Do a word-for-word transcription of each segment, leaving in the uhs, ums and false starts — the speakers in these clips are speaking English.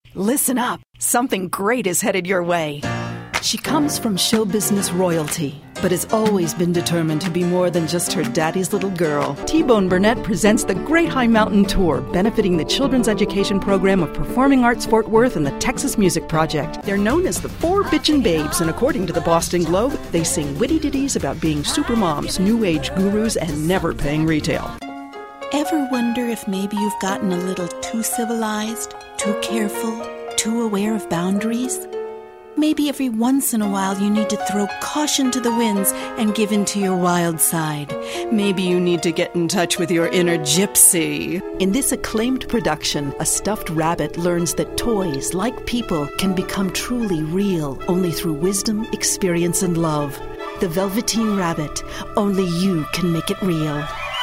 Listen up. Something great is headed your way. She comes from show business royalty, but has always been determined to be more than just her daddy's little girl. T-Bone Burnett presents the Great High Mountain Tour, benefiting the Children's Education Program of Performing Arts Fort Worth and the Texas Music Project. They're known as the Four Bitchin' Babes, and according to the Boston Globe, they sing witty ditties about being supermoms, new age gurus, and never paying retail. Ever wonder if maybe you've gotten a little too civilized, too careful, too aware of boundaries? Maybe every once in a while you need to throw caution to the winds and give in to your wild side. Maybe you need to get in touch with your inner gypsy. In this acclaimed production, a stuffed rabbit learns that toys, like people, can become truly real only through wisdom, experience, and love. The Velveteen Rabbit. Only you can make it real.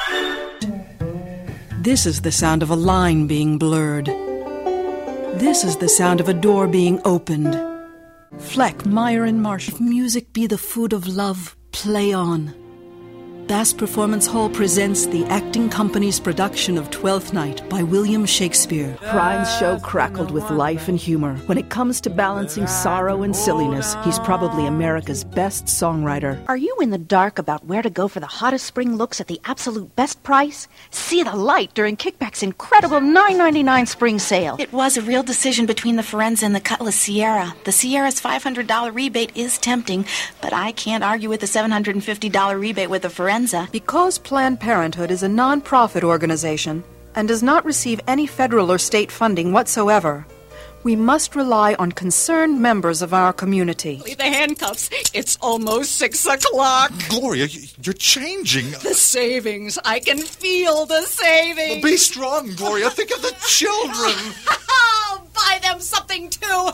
This is the sound of a line being blurred. This is the sound of a door being opened. Fleck, Meyer, and Marsh. If music be the food of love, play on. Bass Performance Hall presents the acting company's production of Twelfth Night by William Shakespeare. Prime's show crackled with life and humor. When it comes to balancing sorrow and silliness, he's probably America's best songwriter. Are you in the dark about where to go for the hottest spring looks at the absolute best price? See the light during Kickback's incredible nine ninety-nine spring sale. It was a real decision between the Forenza and the Cutlass Sierra. The Sierra's five hundred dollars rebate is tempting, but I can't argue with the seven hundred fifty dollars rebate with the Forenza. Because Planned Parenthood is a non-profit organization and does not receive any federal or state funding whatsoever, we must rely on concerned members of our community. The handcuffs. It's almost six o'clock. Gloria, you're changing. The savings. I can feel the savings. Be strong, Gloria. Think of the children. I'll buy them something, too.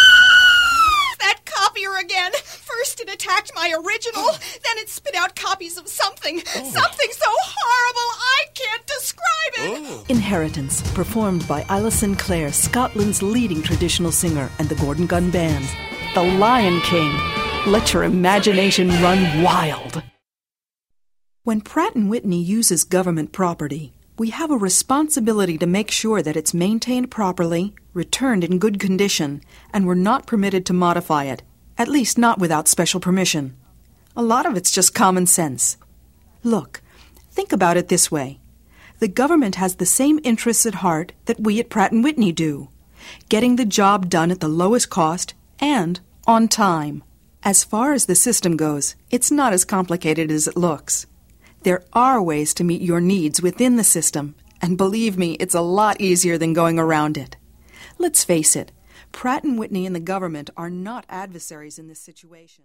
That copier again. First it attacked my original, then it spit out copies of something. Oh. Something so horrible I can't describe it. Oh. Inheritance, performed by Isla Sinclair, Scotland's leading traditional singer, and the Gordon Gunn Band. The Lion King. Let your imagination run wild. When Pratt and Whitney uses government property, we have a responsibility to make sure that it's maintained properly, returned in good condition, and we're not permitted to modify it, at least not without special permission. A lot of it's just common sense. Look, think about it this way. The government has the same interests at heart that we at Pratt and Whitney do, getting the job done at the lowest cost and on time. As far as the system goes, it's not as complicated as it looks. There are ways to meet your needs within the system, and believe me, it's a lot easier than going around it. Let's face it, Pratt and Whitney and the government are not adversaries in this situation.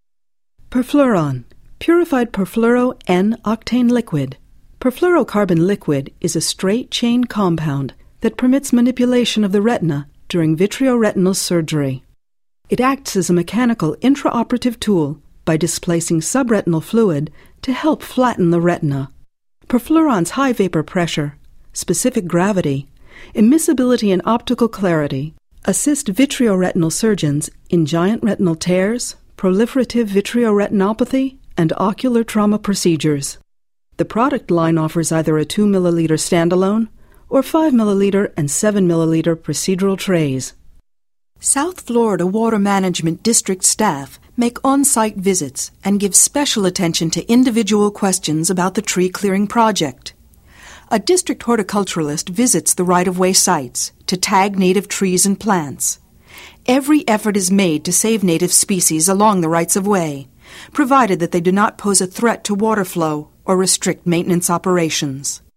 Perfluoron, purified perfluoro N-octane liquid. Perfluorocarbon liquid is a straight-chain compound that permits manipulation of the retina during vitreoretinal surgery. It acts as a mechanical intraoperative tool by displacing subretinal fluid to help flatten the retina. Perfluoron's high vapor pressure, specific gravity, immiscibility and optical clarity assist vitreoretinal surgeons in giant retinal tears, proliferative vitreoretinopathy, and ocular trauma procedures. The product line offers either a two milliliter standalone or five milliliter and seven milliliter procedural trays. South Florida Water Management District staff make on-site visits and give special attention to individual questions about the tree clearing project. A district horticulturalist visits the right-of-way sites to tag native trees and plants. Every effort is made to save native species along the rights-of-way, provided that they do not pose a threat to water flow or restrict maintenance operations.